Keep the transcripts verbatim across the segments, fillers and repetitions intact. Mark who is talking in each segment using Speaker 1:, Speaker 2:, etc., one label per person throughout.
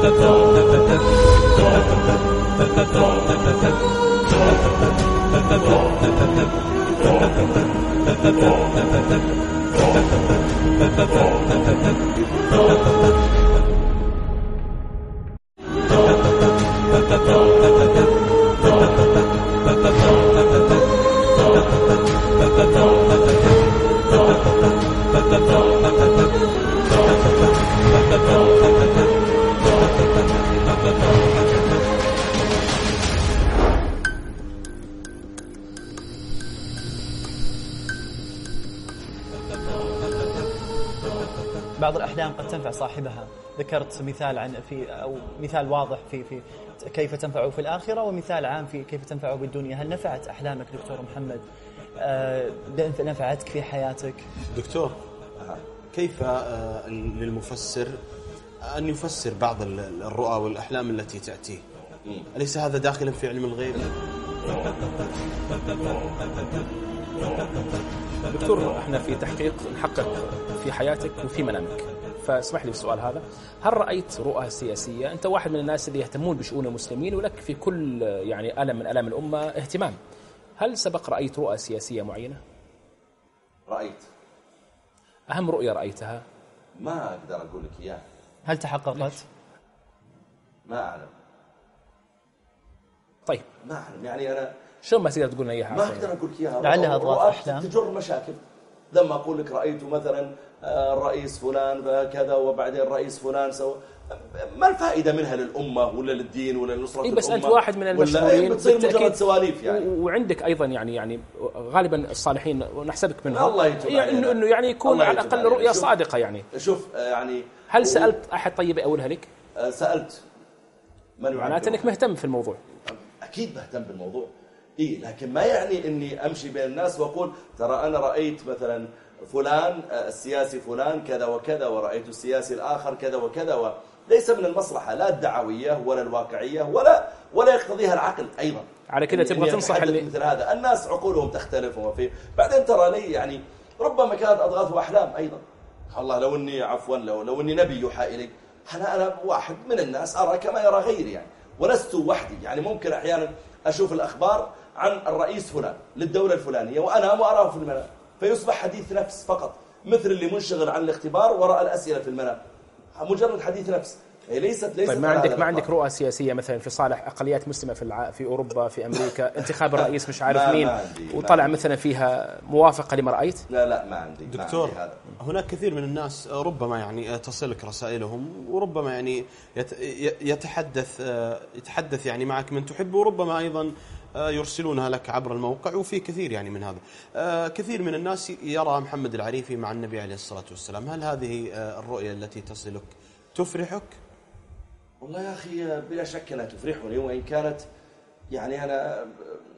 Speaker 1: بعض الأحلام قد تنفع صاحبها. ذكرت مثال عن في أو مثال واضح في في كيف تنفعه في الآخرة، ومثال عام في كيف تنفعه بالدنيا. هل نفعت أحلامك دكتور محمد؟ أه نفعتك في حياتك؟
Speaker 2: دكتور، كيف للمفسر أن يفسر بعض الرؤى والأحلام التي تأتيه؟ أليس هذا داخلا في علم الغيب؟
Speaker 3: دكتور، احنا في تحقيق نحقق في حياتك وفي منامك، فاسمح لي بالسؤال هذا. هل رأيت رؤى سياسية؟ أنت واحد من الناس اللي يهتمون بشؤون المسلمين ولك في كل يعني ألم من ألم الأمة اهتمام. هل سبق رأيت رؤى سياسية معينة؟
Speaker 4: رأيت.
Speaker 3: أهم رؤية رأيتها؟
Speaker 4: ما أقدر أقول لك إياه.
Speaker 1: هل تحققت؟
Speaker 4: ما أعلم.
Speaker 3: طيب
Speaker 4: ما أعلم، يعني أنا
Speaker 3: شو ما تقدر تقول لنا إياها؟
Speaker 4: ما أقدر أقول لك إياها.
Speaker 1: لعلها أضغاث أحلام
Speaker 4: تجر مشاكل. لما أقول لك رأيت مثلا الرئيس فلان كذا وبعدين الرئيس فلان سوى، ما الفائدة منها للأمة ولا للدين ولا لنصرة
Speaker 3: إيه
Speaker 4: الأمة؟
Speaker 3: بس أنت واحد من المشهورين
Speaker 4: بتصير مجرد سواليف يعني.
Speaker 3: وعندك أيضا يعني يعني غالبا الصالحين ونحسبك منهم،
Speaker 4: الله يتوب
Speaker 3: يعني إنه إنه يعني يكون على الأقل رؤية صادقة يعني.
Speaker 4: شوف يعني
Speaker 3: هل سألت أحد طيب أقولها لك؟
Speaker 4: سألت.
Speaker 3: معناته أنك مهتم في الموضوع.
Speaker 4: أكيد مهتم بالموضوع. إيه، لكن ما يعني إني أمشي بين الناس وأقول ترى أنا رأيت مثلا فلان السياسي فلان كذا وكذا ورأيت السياسي الآخر كذا وكذا و... ليس من المصلحة لا الدعوية ولا الواقعية ولا ولا يقتضيها العقل أيضا.
Speaker 3: على كذا تبغى تنصح اللي
Speaker 4: مثل هذا. الناس عقولهم تختلف وفي بعدين ترى لي يعني ربما كانت أضغاث وأحلام أيضا. الله لو إني عفوا لو لو إني نبي يوحى إلي، أنا أنا واحد من الناس أرى كما يرى غيري يعني، ولست وحدي يعني. ممكن أحيانا أشوف الأخبار عن الرئيس فلان للدولة الفلانية وأنا ما أراه في المنام، فيصبح حديث نفس فقط، مثل اللي منشغل عن الاختبار وراء الأسئلة في المنام، مجرد حديث نفس. هي ليست ليست
Speaker 3: طيب ما عندك ما عندك رؤى سياسية مثلا في صالح أقليات مسلمة في الع... في أوروبا في أمريكا، انتخاب الرئيس مش عارف مين وطلع مثلا فيها موافقة لما رأيت؟
Speaker 4: لا لا ما عندي.
Speaker 2: دكتور،
Speaker 4: ما عندي هذا.
Speaker 2: هناك كثير من الناس ربما يعني تصلك رسائلهم وربما يعني يتحدث يتحدث يعني معك من تحب، وربما أيضا يرسلونها لك عبر الموقع، وفي كثير يعني من هذا. كثير من الناس يرى محمد العريفي مع النبي عليه الصلاة والسلام. هل هذه الرؤية التي تصلك تفرحك؟
Speaker 4: والله يا أخي بلا شك أنها تفرحني، وإن كانت يعني أنا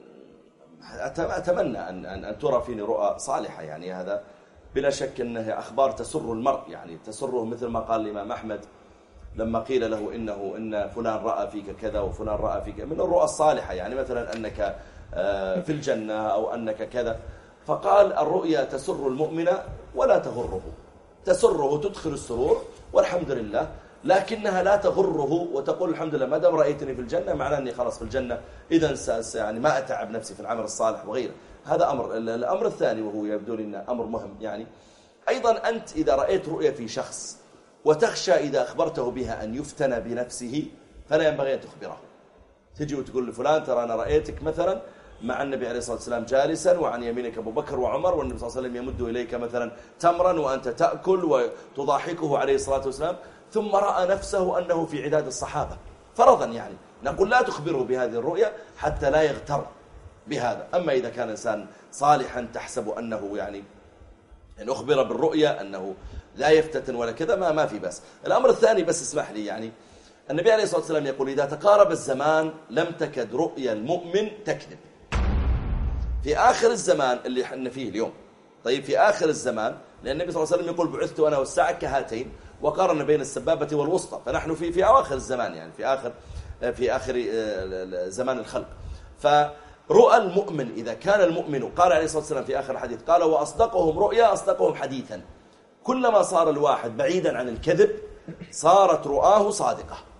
Speaker 4: أتمنى أن أن ترى فيني رؤى صالحة يعني. هذا بلا شك أنها أخبار تسر المرء يعني، تسره مثل ما قال الإمام أحمد لما قيل له إنه إن فلان رأى فيك كذا وفلان رأى فيك، من الرؤى الصالحة يعني مثلا أنك في الجنة أو أنك كذا، فقال الرؤيا تسر المؤمن ولا تغره، تسره تدخل السرور والحمد لله، لكنها لا تغره وتقول الحمد لله ما دام رأيتني في الجنة معناه أني خلاص في الجنة، إذا يعني ما أتعب نفسي في العمل الصالح وغيره. هذا أمر. الأمر الثاني وهو يبدو لي أنه أمر مهم يعني، أيضا أنت إذا رأيت رؤيا في شخص وتخشى إذا أخبرته بها أن يفتن بنفسه فلا ينبغي أن تخبره. تجي وتقول لفلان ترى أنا رأيتك مثلا مع النبي عليه الصلاة والسلام جالسا وعن يمينك أبو بكر وعمر، والنبي صلى الله عليه وسلم يمد إليك مثلا تمرا وأنت تأكل وتضاحكه عليه الصلاة والسلام، ثم رأى نفسه أنه في عداد الصحابة فرضا يعني، نقول لا تخبره بهذه الرؤيا حتى لا يغتر بهذا. أما إذا كان إنسان صالحا تحسب أنه يعني أن أخبر بالرؤيا أنه لا يفتتن ولا كذا ما ما في بس. الأمر الثاني بس اسمح لي يعني، النبي عليه الصلاة والسلام يقول إذا تقارب الزمان لم تكد رؤيا المؤمن تكذب. في آخر الزمان اللي احنا فيه اليوم، طيب في آخر الزمان، لأن النبي صلى الله عليه وسلم يقول بعثت أنا والساعة كهاتين، وقارن بين السبابة والوسطى، فنحن في في أواخر الزمان يعني في آخر في آخر زمان الخلق. فرؤى المؤمن إذا كان المؤمن، قال عليه الصلاة والسلام في آخر الحديث قال وأصدقهم رؤيا أصدقهم حديثا، كلما صار الواحد بعيدا عن الكذب صارت رؤاه صادقة.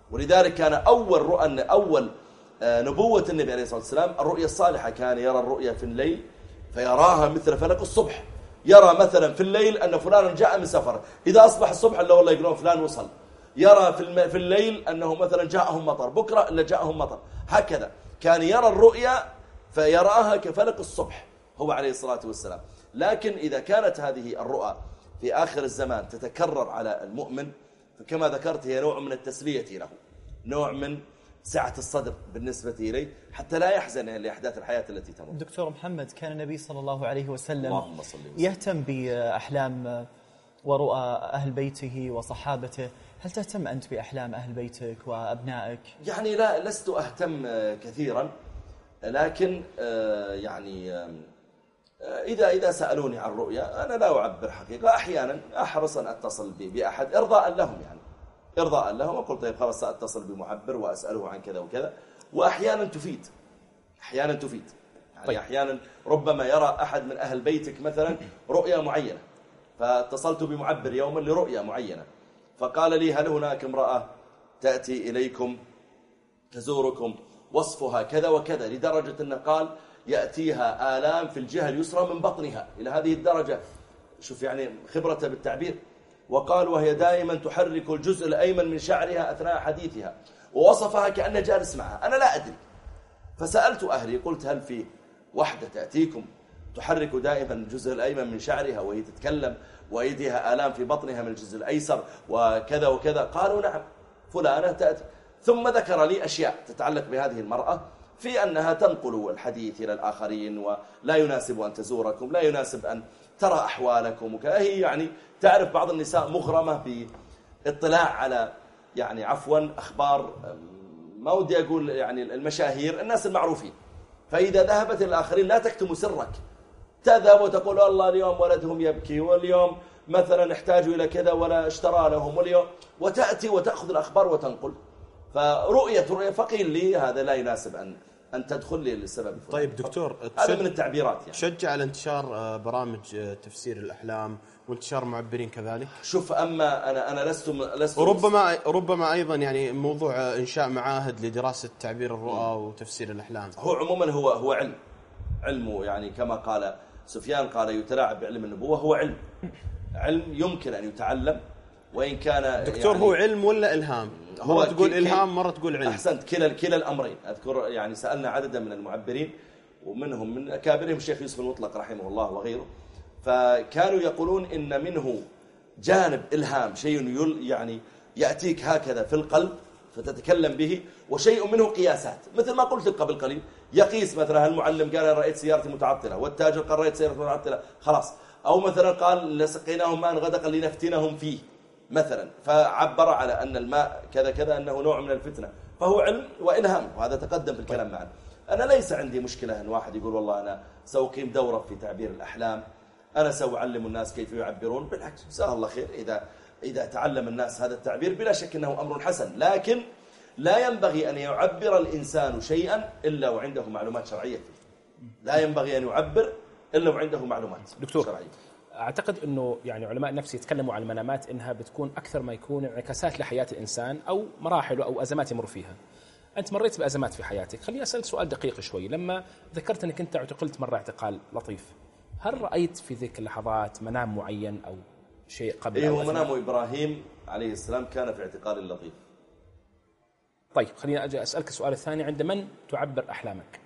Speaker 4: ولذلك كان أول رؤى أول نبوة النبي عليه الصلاة والسلام الرؤيا الصالحة. كان يرى الرؤيا في الليل فيراها مثل فلك الصبح. يرى مثلا في الليل أن فلان جاء من سفر، إذا أصبح الصبح إلا والله يقولون فلان وصل. يرى في, الم... في الليل أنه مثلا جاءهم مطر، بكرة إلا جاءهم مطر. هكذا كان يرى الرؤيا فيراها كفلك الصبح هو عليه الصلاة والسلام. لكن إذا كانت هذه الرؤى في آخر الزمان تتكرر على المؤمن، فكما ذكرت هي نوع من التسلية له، نوع من سعة الصدر بالنسبة إليه حتى لا يحزن لأحداث الحياة التي تمر.
Speaker 1: دكتور محمد، كان النبي صلى الله عليه وسلم
Speaker 4: اللهم صل وسلم
Speaker 1: يهتم بأحلام ورؤى أهل بيته وصحابته. هل تهتم أنت بأحلام أهل بيتك وأبنائك؟
Speaker 4: يعني لا، لست أهتم كثيرا، لكن يعني إذا إذا سألوني عن رؤيا أنا لا أعبر حقيقة. أحيانا أحرص أن أتصل بأحد إرضاء لهم، يعني إرضاء لهم، وقلت طيب خلاص سأتصل بمعبر وأسأله عن كذا وكذا. وأحيانا تفيد أحيانا تفيد يعني طيب. أحيانا ربما يرى أحد من أهل بيتك مثلا رؤيا معينة، فاتصلت بمعبر يوما لرؤيا معينة، فقال لي هل هناك امرأة تأتي إليكم تزوركم وصفها كذا وكذا، لدرجة أنه قال يأتيها آلام في الجهة اليسرى من بطنها، إلى هذه الدرجة. شوف يعني خبرته بالتعبير. وقال وهي دائما تحرك الجزء الأيمن من شعرها أثناء حديثها، ووصفها كأنه جالس معها. أنا لا أدري، فسألت أهلي قلت هل في وحدة تأتيكم تحرك دائما الجزء الأيمن من شعرها وهي تتكلم وأيديها آلام في بطنها من الجزء الأيسر وكذا وكذا؟ قالوا نعم فلانة تأتي. ثم ذكر لي أشياء تتعلق بهذه المرأة في أنها تنقل الحديث إلى الآخرين، ولا يناسب أن تزوركم، لا يناسب أن ترى أحوالكم وكذا. هي يعني تعرف بعض النساء مغرمة باطلاع على يعني عفوا أخبار، ما ودي أقول يعني المشاهير، الناس المعروفين. فإذا ذهبت إلى الآخرين لا تكتم سرك، تذهب وتقول والله اليوم ولدهم يبكي، واليوم مثلا احتاجوا إلى كذا ولا اشترى لهم، واليوم وتأتي وتأخذ الأخبار وتنقل. فرؤية رؤية فقيل لي هذا لا يناسب أن أن تدخل لي للسبب.
Speaker 2: طيب دكتور،
Speaker 4: هذا من التعبيرات يعني.
Speaker 2: شجع على انتشار برامج تفسير الأحلام وانتشار معبرين كذلك.
Speaker 4: شوف، أما أنا أنا لست لست
Speaker 2: وربما ربما أيضا يعني موضوع إنشاء معاهد لدراسة تعبير الرؤى وتفسير الأحلام.
Speaker 4: هو عموما هو هو علم علمه يعني كما قال سفيان، قال يتلاعب بعلم النبوة. هو علم علم يمكن أن يتعلم، وإن كان
Speaker 2: دكتور يعني هو علم ولا إلهام؟ مرة تقول إلهام، مرة تقول علم.
Speaker 4: أحسنت، كلا كلا الأمرين. أذكر يعني سألنا عددا من المعبرين، ومنهم من أكابرهم الشيخ يوسف المطلق رحمه الله وغيره، فكانوا يقولون إن منه جانب إلهام، شيء يعني يأتيك هكذا في القلب فتتكلم به، وشيء منه قياسات، مثل ما قلت قبل قليل. يقيس مثلا المعلم قال رأيت سيارتي متعطلة، والتاجر قال رأيت سيارتي متعطلة، خلاص. أو مثلا قال لسقيناهم ماء غدقا لنفتنهم فيه مثلا، فعبر على أن الماء كذا كذا أنه نوع من الفتنة. فهو علم وإلهام، وهذا تقدم في الكلام معنا. أنا ليس عندي مشكلة أن واحد يقول والله أنا سأقيم دورة في تعبير الأحلام، أنا سأعلم الناس كيف يعبرون. بالعكس جزاه الله خير، إذا إذا تعلم الناس هذا التعبير بلا شك أنه أمر حسن، لكن لا ينبغي أن يعبر الإنسان شيئا إلا وعنده معلومات شرعية فيه. لا ينبغي أن يعبر إلا وعنده معلومات
Speaker 3: دكتور
Speaker 4: شرعية.
Speaker 3: أعتقد أنه يعني علماء النفس يتكلموا عن المنامات إنها بتكون أكثر ما يكون انعكاسات لحياة الإنسان أو مراحل أو أزمات يمر فيها. أنت مريت بأزمات في حياتك، خليني أسألك سؤال دقيق شوي. لما ذكرت أنك أنت اعتقلت مرة اعتقال لطيف، هل رأيت في ذيك اللحظات منام معين أو شيء قبل؟
Speaker 4: إيه، منام إبراهيم عليه السلام كان في اعتقال لطيف.
Speaker 3: طيب خليني أجي أسألك السؤال الثاني، عند من تعبر أحلامك؟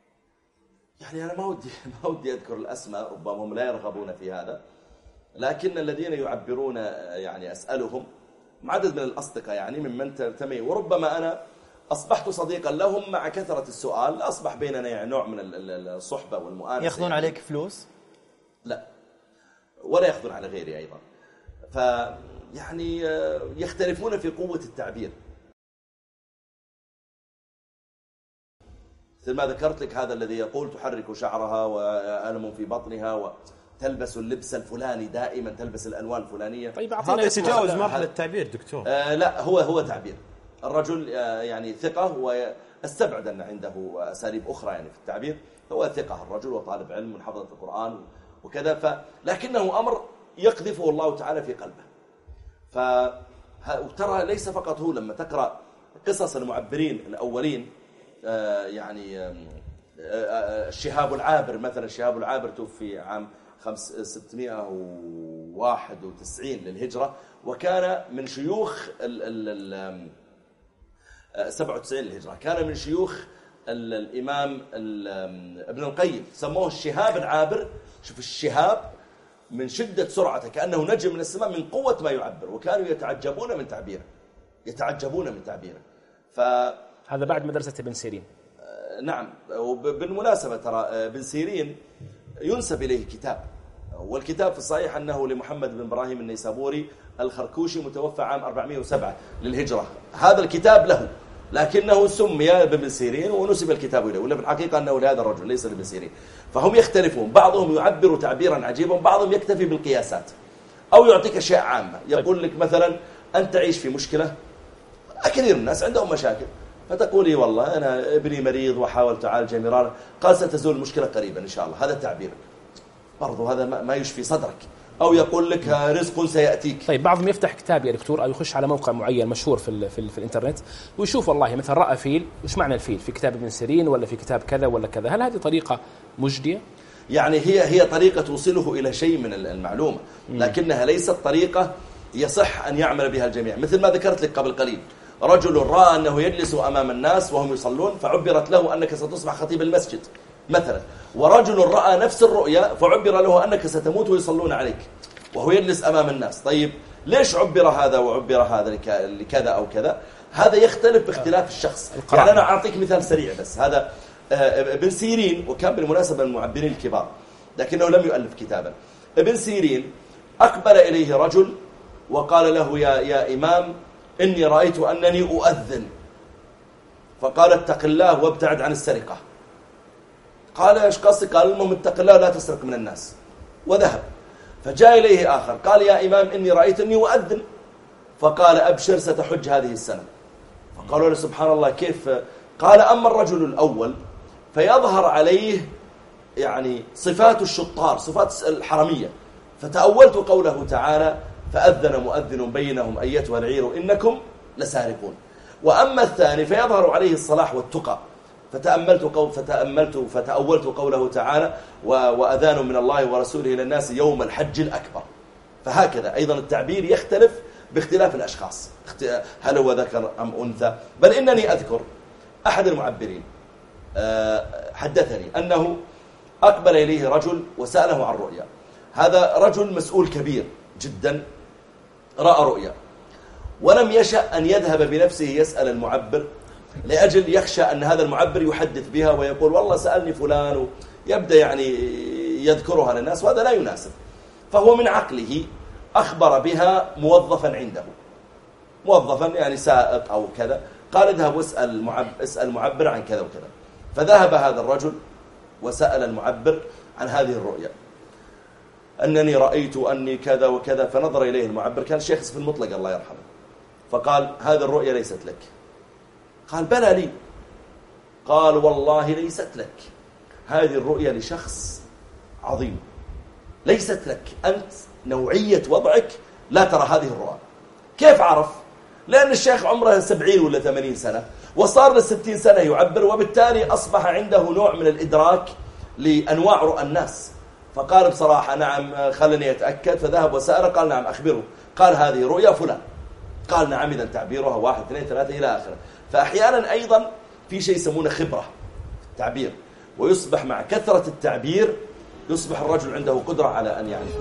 Speaker 4: يعني أنا ما ودي ما ودي أذكر الأسماء، ربما هم لا يرغبون في هذا، لكن الذين يعبرون يعني أسألهم عدد من الأصدقاء يعني ممن تنتمي، وربما أنا أصبحت صديقا لهم مع كثرة السؤال، أصبح بيننا يعني نوع من الصحبة والمؤانسة.
Speaker 1: يأخذون
Speaker 4: يعني
Speaker 1: عليك فلوس؟
Speaker 4: لا، ولا يأخذون على غيري أيضا. فيعني يختلفون في قوة التعبير. مثل ما ذكرت لك هذا الذي يقول تحرك شعرها وألم في بطنها وتلبس اللبس الفلاني، دائما تلبس الألوان الفلانية.
Speaker 3: طيب
Speaker 2: هذا يتجاوز مرحلة التعبير دكتور.
Speaker 4: آه لا، هو هو تعبير. الرجل آه يعني ثقة، واستبعد أن عنده أساليب أخرى يعني في التعبير. هو ثقة الرجل وطالب علم من حفظة القرآن وكذا، ف لكنه أمر يقذفه الله تعالى في قلبه. فترى ليس فقط هو، لما تقرأ قصص المعبرين الأولين، يعني الشهاب العابر مثلا، الشهاب العابر توفي عام ستمائة وواحد وتسعين للهجرة، وكان من شيوخ ال ال ال سبعة وتسعين للهجرة، كان من شيوخ ال الإمام ال ابن القيم، سموه الشهاب العابر. شوف الشهاب من شدة سرعته كأنه نجم من السماء من قوة ما يعبر، وكانوا يتعجبون من تعبيره يتعجبون من تعبيره.
Speaker 3: فهذا بعد مدرسة ابن سيرين.
Speaker 4: نعم. وبالمناسبة ترى ابن سيرين ينسب إليه كتاب، والكتاب في الصحيح أنه لمحمد بن إبراهيم النيسابوري الخركوشي، متوفى عام أربعمائة وسبعة للهجرة. هذا الكتاب له، لكنه سمي بابن سيرين ونسب الكتاب إليه، ولا في الحقيقة أنه لهذا الرجل ليس لابن سيرين. فهم يختلفون، بعضهم يعبر تعبيرا عجيبا، بعضهم يكتفي بالقياسات أو يعطيك أشياء عامة. يقول لك مثلا أنت تعيش في مشكلة، كثير من الناس عندهم مشاكل، فتقولي والله أنا ابني مريض وحاولت أعالجه مرارا، قال ستزول المشكلة قريبا إن شاء الله. هذا تعبيرك، برضو هذا ما يشفي صدرك. أو يقول لك رزق سيأتيك.
Speaker 3: طيب بعضهم يفتح كتاب يا دكتور، أو يخش على موقع معين مشهور في ال في, ال في الإنترنت ويشوف والله مثلا رأى فيل، وش معنى الفيل في كتاب ابن سيرين ولا في كتاب كذا ولا كذا. هل هذه طريقة مجدية؟
Speaker 4: يعني هي هي طريقة توصله إلى شيء من المعلومة، لكنها ليست طريقة يصح أن يعمل بها الجميع. مثل ما ذكرت لك قبل قليل، رجل رأى أنه يجلس أمام الناس وهم يصلون، فعبرت له أنك ستصبح خطيب المسجد مثلا. ورجل رأى نفس الرؤيا فعبر له أنك ستموت ويصلون عليك وهو يجلس أمام الناس. طيب ليش عبر هذا وعبر هذا لكذا أو كذا؟ هذا يختلف باختلاف الشخص. يعني أنا أعطيك مثال سريع بس. هذا ابن سيرين، وكان بالمناسبة المعبرين الكبار لكنه لم يؤلف كتابا. ابن سيرين أقبل إليه رجل وقال له يا, يا إمام إني رأيت أنني أؤذن، فقال اتق الله وابتعد عن السرقة. قال ايش قصدك؟ قال المهم اتق الله ولا تسرق من الناس، وذهب. فجاء إليه آخر قال يا إمام إني رأيت أني أؤذن، فقال أبشر ستحج هذه السنة. فقالوا له سبحان الله كيف؟ قال أما الرجل الأول فيظهر عليه يعني صفات الشطار، صفات الحرمية، فتأولت قوله تعالى فأذن مؤذن بينهم أيتها العير إنكم لسارقون. وأما الثاني فيظهر عليه الصلاح والتقى، فتأملت قول فتأملت فتأولت قوله تعالى وأذان من الله ورسوله إلى الناس يوم الحج الأكبر. فهكذا أيضا التعبير يختلف باختلاف الأشخاص، هل هو ذكر أم أنثى. بل إنني أذكر أحد المعبرين حدثني أنه أقبل إليه رجل وسأله عن رؤيا. هذا رجل مسؤول كبير جدا، رأى رؤيا ولم يشأ أن يذهب بنفسه يسأل المعبر، لأجل يخشى أن هذا المعبر يحدث بها ويقول والله سألني فلان، ويبدأ يعني يذكرها للناس، وهذا لا يناسب. فهو من عقله أخبر بها موظفا عنده، موظفا يعني سائق أو كذا، قال اذهب واسأل المعبر, اسأل المعبر عن كذا وكذا. فذهب هذا الرجل وسأل المعبر عن هذه الرؤيا، أنني رأيت أني كذا وكذا. فنظر إليه المعبر، كان الشيخ في المطلق الله يرحمه، فقال هذه الرؤيا ليست لك. قال بلى لي. قال والله ليست لك، هذه الرؤيا لشخص عظيم، ليست لك أنت، نوعية وضعك لا ترى هذه الرؤى. كيف عرف؟ لأن الشيخ عمره سبعين ولا ثمانين سنة وصار للستين سنة يعبر، وبالتالي أصبح عنده نوع من الإدراك لأنواع رؤى الناس. فقال بصراحة نعم خلني أتأكد. فذهب وسأل، قال نعم أخبره. قال هذه رؤيا فلان. قال نعم إذن تعبيرها واحد اثنين ثلاثة إلى آخره. فأحيانا أيضا في شيء يسمونه خبرة في التعبير، ويصبح مع كثرة التعبير يصبح الرجل عنده قدرة على أن يعني.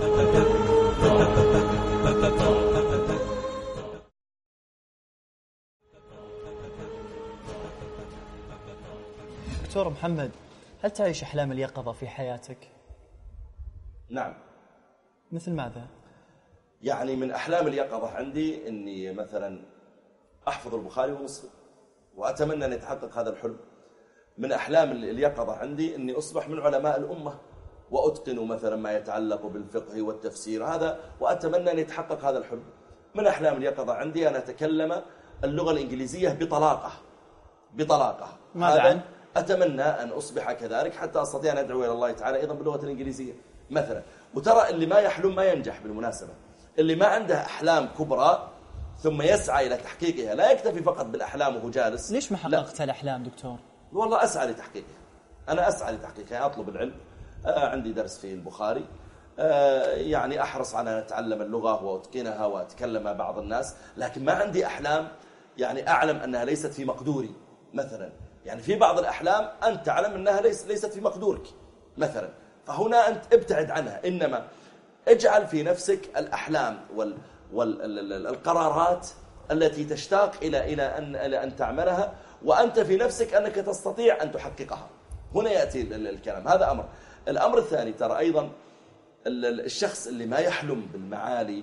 Speaker 1: دكتور محمد، هل تعيش أحلام اليقظة في حياتك؟
Speaker 4: نعم.
Speaker 1: مثل ماذا؟
Speaker 4: يعني من أحلام اليقظة عندي أني مثلا أحفظ البخاري ومسلم، وأتمنى أن يتحقق هذا الحلم. من أحلام اليقظة عندي أني أصبح من علماء الأمة وأتقن مثلا ما يتعلق بالفقه والتفسير، هذا وأتمنى أن يتحقق هذا الحلم. من أحلام اليقظة عندي أن أتكلم اللغة الإنجليزية بطلاقة بطلاقة
Speaker 1: ماذا عن؟
Speaker 4: أتمنى أن أصبح كذلك حتى أستطيع أن أدعو إلى الله تعالى أيضا باللغة الإنجليزية مثلا. وترى اللي ما يحلم ما ينجح بالمناسبة، اللي ما عنده أحلام كبرى ثم يسعى إلى تحقيقها، لا يكتفي فقط بالأحلام وهو جالس.
Speaker 1: ليش ما حققت الأحلام دكتور؟
Speaker 4: والله أسعى لتحقيقها، أنا أسعى لتحقيقها، أطلب العلم، آه عندي درس في البخاري، آه يعني أحرص على أن أتعلم اللغة وأتقنها وأتكلم بعض الناس، لكن ما عندي أحلام يعني أعلم أنها ليست في مقدوري مثلا. يعني في بعض الأحلام أنت تعلم أنها ليس ليست في مقدورك مثلا، فهنا أنت ابتعد عنها، إنما اجعل في نفسك الأحلام وال والقرارات التي تشتاق إلى إلى أن إلى أن تعملها، وأنت في نفسك أنك تستطيع أن تحققها. هنا يأتي الكلام، هذا أمر. الأمر الثاني، ترى أيضا الشخص اللي ما يحلم بالمعالي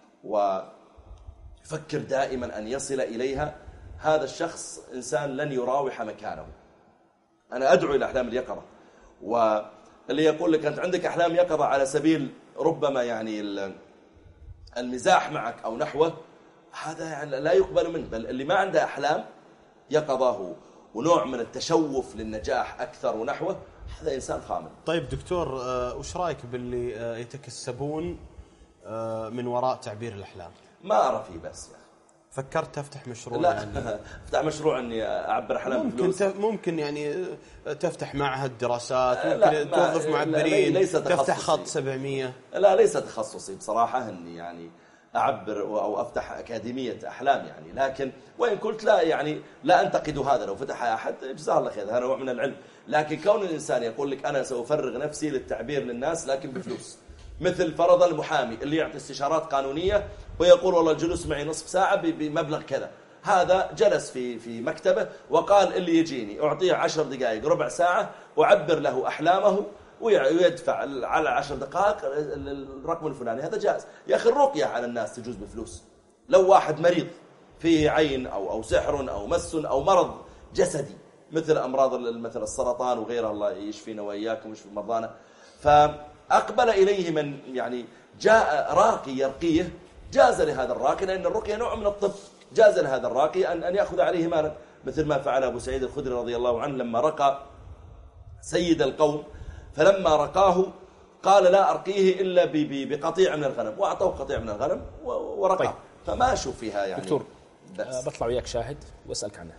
Speaker 4: ويفكر دائما أن يصل إليها، هذا الشخص إنسان لن يراوح مكانه. أنا أدعو إلى أحلام اليقظة، واللي يقول لك أنت عندك أحلام يقظة على سبيل ربما يعني المزاح معك أو نحوه، هذا يعني لا يقبل منه. بل اللي ما عنده أحلام يقظه ونوع من التشوف للنجاح أكثر ونحوه، هذا إنسان خامل.
Speaker 2: طيب دكتور، وش رأيك باللي يتكسبون من وراء تعبير الأحلام؟
Speaker 4: ما أرى فيه بس يعني.
Speaker 2: فكرت تفتح مشروع؟
Speaker 4: لا
Speaker 2: يعني
Speaker 4: افتح مشروع اني اعبر احلام
Speaker 2: ممكن تف... ممكن يعني تفتح معهد دراسات، ممكن توظف معبرين، تفتح خط سبعمية.
Speaker 4: لا ليس تخصصي بصراحة اني يعني اعبر او افتح اكاديمية احلام يعني، لكن وان قلت لا يعني لا انتقد هذا، لو فتح احد جزاه الله خير، هذا نوع من العلم. لكن كون الانسان يقول لك انا سأفرغ نفسي للتعبير للناس لكن بفلوس، مثل فرض المحامي اللي يعطي استشارات قانونية ويقول والله الجلوس معي نصف ساعة بمبلغ كذا، هذا جلس في في مكتبه وقال اللي يجيني أعطيه عشر دقائق ربع ساعة وعبر له أحلامه ويدفع على عشر دقائق الرقم الفلاني، هذا جائز. يا أخي الرقية على الناس تجوز بفلوس. لو واحد مريض فيه عين أو أو سحر أو مس أو مرض جسدي مثل أمراض مثل السرطان وغيرها، الله يشفينا وإياكم ويشفي مرضانا، فأقبل إليه من يعني جاء راقي يرقيه، جاز لهذا الراقي، لأن الرقية نوع من الطب، جاز لهذا الراقي أن أن يأخذ عليه مالا، مثل ما فعل أبو سعيد الخدري رضي الله عنه لما رقى سيد القوم، فلما رقاه قال لا أرقيه إلا بقطيع من الغنم، وأعطوه قطيع من الغنم ورقاه. طيب. فما أشوف فيها يعني
Speaker 3: دكتور بس. بطلع وياك شاهد وأسألك عنه.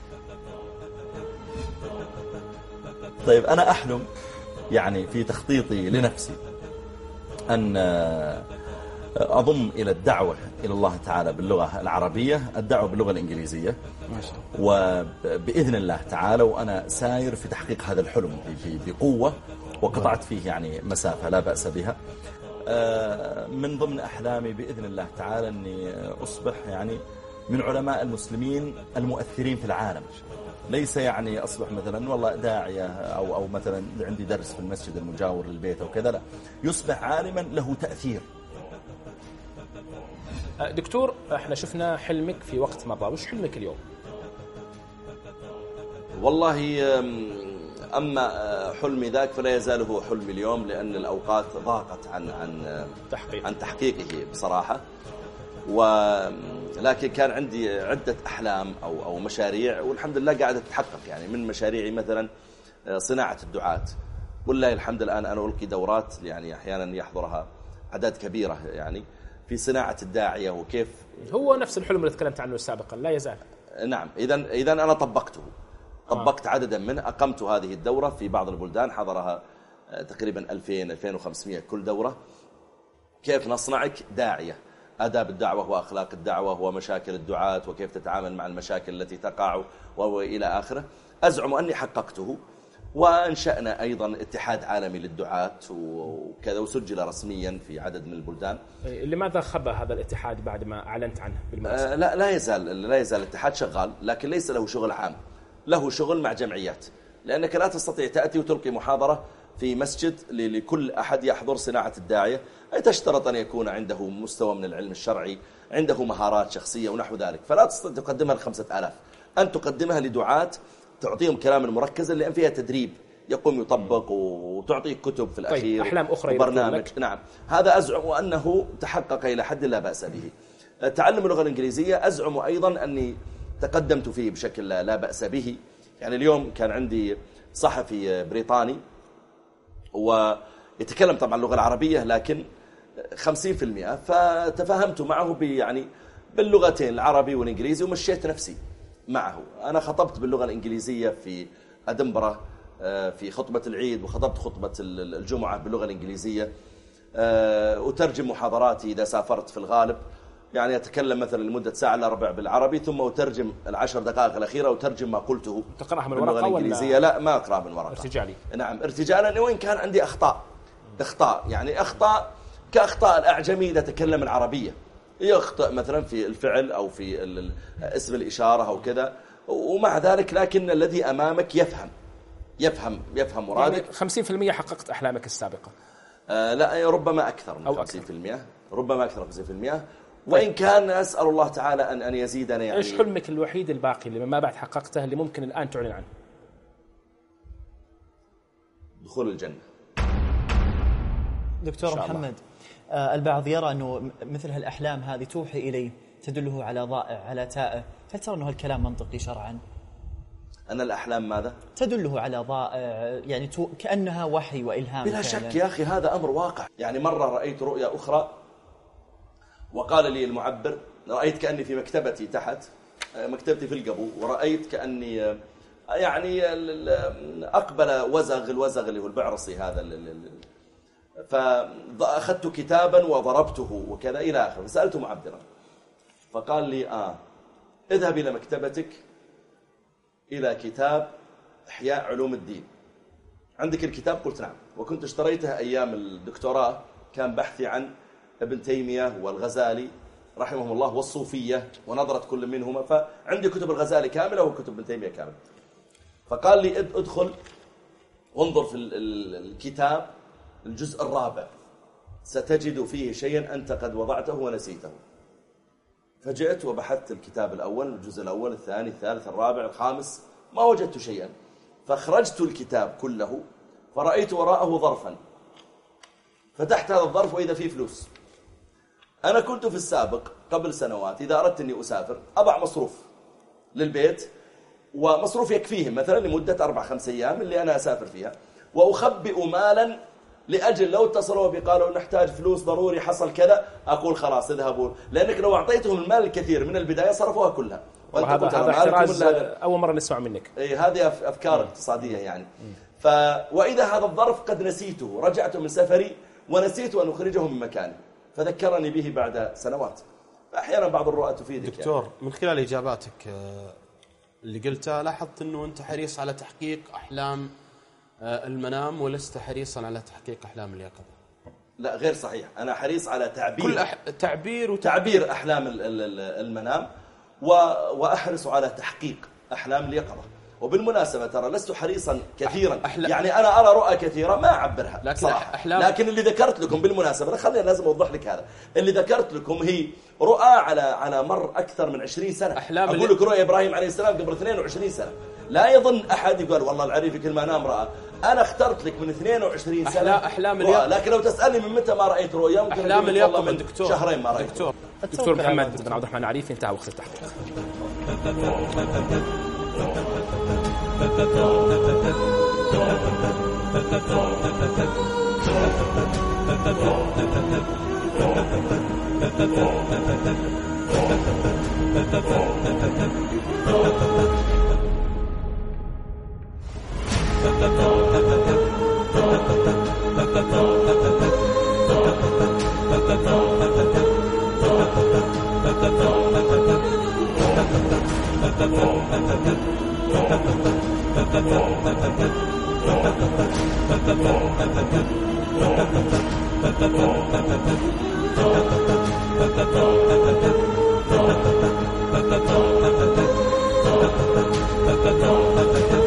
Speaker 4: طيب أنا أحلم يعني في تخطيطي لنفسي أن أضم إلى الدعوة إلى الله تعالى باللغة العربية الدعوة باللغة الإنجليزية، وبإذن الله تعالى وأنا ساير في تحقيق هذا الحلم بقوة، وقطعت فيه يعني مسافة لا بأس بها. من ضمن أحلامي بإذن الله تعالى أني أصبح يعني من علماء المسلمين المؤثرين في العالم، ليس يعني أصبح مثلا والله داعية أو, أو مثلا عندي درس في المسجد المجاور للبيت أو كذا، لا، يصبح عالما له تأثير.
Speaker 3: دكتور احنا شفنا حلمك في وقت مضى، وش حلمك اليوم؟
Speaker 4: والله أما حلمي ذاك فلا يزال هو حلمي اليوم، لأن الأوقات ضاقت عن عن
Speaker 3: تحقيق.
Speaker 4: عن تحقيقه بصراحة، ولكن كان عندي عدة أحلام أو أو مشاريع والحمد لله قاعدة تتحقق. يعني من مشاريعي مثلا صناعة الدعاة، والله الحمد الآن أنا ألقي دورات يعني أحيانا يحضرها أعداد كبيرة يعني في صناعة الداعية وكيف
Speaker 3: هو نفس الحلم اللي تكلمت عنه سابقا لا يزال.
Speaker 4: نعم، إذا إذا أنا طبقته طبقت عددا منه، أقمت هذه الدورة في بعض البلدان حضرها تقريبا ألفين ألفين وخمسمائة كل دورة. كيف نصنعك داعية، آداب الدعوة وأخلاق الدعوة ومشاكل الدعاة وكيف تتعامل مع المشاكل التي تقع وإلى آخره. أزعم أني حققته، وأنشأنا أيضا اتحاد عالمي للدعاة وكذا، وسجل رسميا في عدد من البلدان.
Speaker 3: لماذا خبى هذا الاتحاد بعد ما أعلنت عنه بالمناسبة؟
Speaker 4: آه لا لا يزال لا يزال الاتحاد شغال، لكن ليس له شغل عام، له شغل مع جمعيات، لأنك لا تستطيع تأتي وتلقي محاضرة في مسجد لكل أحد يحضر صناعة الداعية، أي تشترط أن يكون عنده مستوى من العلم الشرعي، عنده مهارات شخصية ونحو ذلك، فلا تستطيع تقدمها لخمسة آلاف، أن تقدمها لدعاة تعطيهم كلام مركزا لأن فيها تدريب يقوم يطبق وتعطيه كتب في الأخير.
Speaker 3: طيب أحلام أخرى
Speaker 4: وبرنامج. نعم، هذا أزعم أنه تحقق إلى حد لا بأس به. تعلم اللغة الإنجليزية أزعم أيضا أني تقدمت فيه بشكل لا بأس به. يعني اليوم كان عندي صحفي بريطاني ويتكلم طبعا اللغة العربية لكن خمسين في المئة، فتفاهمت معه يعني باللغتين العربي والإنجليزي، ومشيت نفسي معه. أنا خطبت باللغة الإنجليزية في أدنبرا في خطبة العيد، وخطبت خطبة الجمعة باللغة الإنجليزية، أترجم محاضراتي إذا سافرت في الغالب، يعني أتكلم مثلا لمدة ساعة إلا ربع بالعربي، ثم أترجم العشر دقائق الأخيرة وترجم ما قلته
Speaker 3: تقرأها من
Speaker 4: باللغة الإنجليزية. لا ما أقرأ من ورقة،
Speaker 3: ارتجالي.
Speaker 4: نعم ارتجالا، وإن كان عندي أخطاء أخطاء يعني أخطاء كأخطاء الأعجمي إذا تكلم العربية، يخطئ مثلا في الفعل أو في اسم الإشارة أو كذا، ومع ذلك لكن الذي أمامك يفهم يفهم يفهم مرادك.
Speaker 3: يعني خمسين بالمئة حققت أحلامك السابقة؟
Speaker 4: آه لا ربما أكثر من خمسين بالمئة، ربما أكثر من خمسين بالمئة، وإن كان أسأل الله تعالى أن أن يزيدنا. يعني
Speaker 3: إيش حلمك الوحيد الباقي اللي ما بعد حققته اللي ممكن الآن تعلن عنه؟
Speaker 4: دخول الجنة.
Speaker 1: دكتور محمد، آه البعض يرى أنه مثل هالأحلام هذه توحي إليه، تدله على ضائع على تائه، هل ترى أنه هالكلام منطقي شرعا؟
Speaker 4: أن الأحلام ماذا؟
Speaker 1: تدله على ضائع، يعني كأنها وحي وإلهام.
Speaker 4: بلا شك يا أخي هذا أمر واقع. يعني مرة رأيت رؤيا أخرى وقال لي المعبر رأيت كأني في مكتبتي تحت، مكتبتي في القبو، ورأيت كأني يعني أقبل وزغ الوزغ اللي هو البعرصي هذا، فأخذت كتابا وضربته وكذا إلى آخر. فسألت معبرا فقال لي آه اذهب إلى مكتبتك إلى كتاب إحياء علوم الدين، عندك الكتاب؟ قلت نعم، وكنت اشتريتها أيام الدكتوراه، كان بحثي عن ابن تيمية والغزالي رحمهم الله والصوفية ونظرة كل منهما، فعندي كتب الغزالي كاملة وكتب ابن تيمية كاملة. فقال لي ادخل وانظر في الكتاب الجزء الرابع، ستجد فيه شيئا أنت قد وضعته ونسيته. فجئت وبحثت الكتاب الأول، الجزء الأول، الثاني، الثالث، الرابع، الخامس، ما وجدت شيئا. فأخرجت الكتاب كله فرأيت وراءه ظرفا، فتحت هذا الظرف وإذا فيه فلوس. أنا كنت في السابق قبل سنوات إذا أردت أني أسافر أضع مصروف للبيت، ومصروف يكفيهم مثلا لمدة أربع خمس أيام اللي أنا أسافر فيها، وأخبئ مالا لأجل لو اتصلوا بي قالوا نحتاج فلوس ضروري حصل كذا، أقول خلاص اذهبوا، لأنك لو أعطيتهم المال الكثير من البداية صرفوها كلها.
Speaker 3: وهذا هذا احتراز أول مرة نسمع منك.
Speaker 4: إيه هذه أفكار اقتصادية يعني. ف وإذا هذا الظرف قد نسيته، رجعت من سفري ونسيت أن أخرجه من مكانه، فذكرني به بعد سنوات. فأحيانا بعض الرؤى تفيدك.
Speaker 2: دكتور يعني. من خلال إجاباتك اللي قلتها لاحظت أنه أنت حريص على تحقيق أحلام المنام ولست حريصا على تحقيق أحلام اليقظة.
Speaker 4: لا غير صحيح، أنا حريص على تعبير
Speaker 2: كل أح... تعبير
Speaker 4: وتعبير أحلام المنام، و... وأحرص على تحقيق أحلام اليقظة. وبالمناسبة ترى لست حريصا كثيرا أحل... يعني أنا أرى رؤى كثيرة ما أعبرها لكن صراحة أحلام... لكن اللي ذكرت لكم بالمناسبة خلينا لازم أوضح لك هذا، اللي ذكرت لكم هي رؤى على على مر أكثر من عشرين سنة. أحلام أقول لك رؤيا إبراهيم عليه السلام قبل اثنين وعشرين سنة، لا يظن أحد يقول والله العريفي كل ما نام رأى. أنا اخترت لك من اثنين وعشرين سنة
Speaker 3: أحلام اليقظة،
Speaker 4: لكن لو تسألني من متى ما رأيت رؤيا ممكن
Speaker 2: أحلام اليقظة
Speaker 4: من دكتور شهرين ما رأيت.
Speaker 3: دكتور دكتور محمد بن عبد الرحمن العريفي، انتهى وقت التحقيق. Thank you.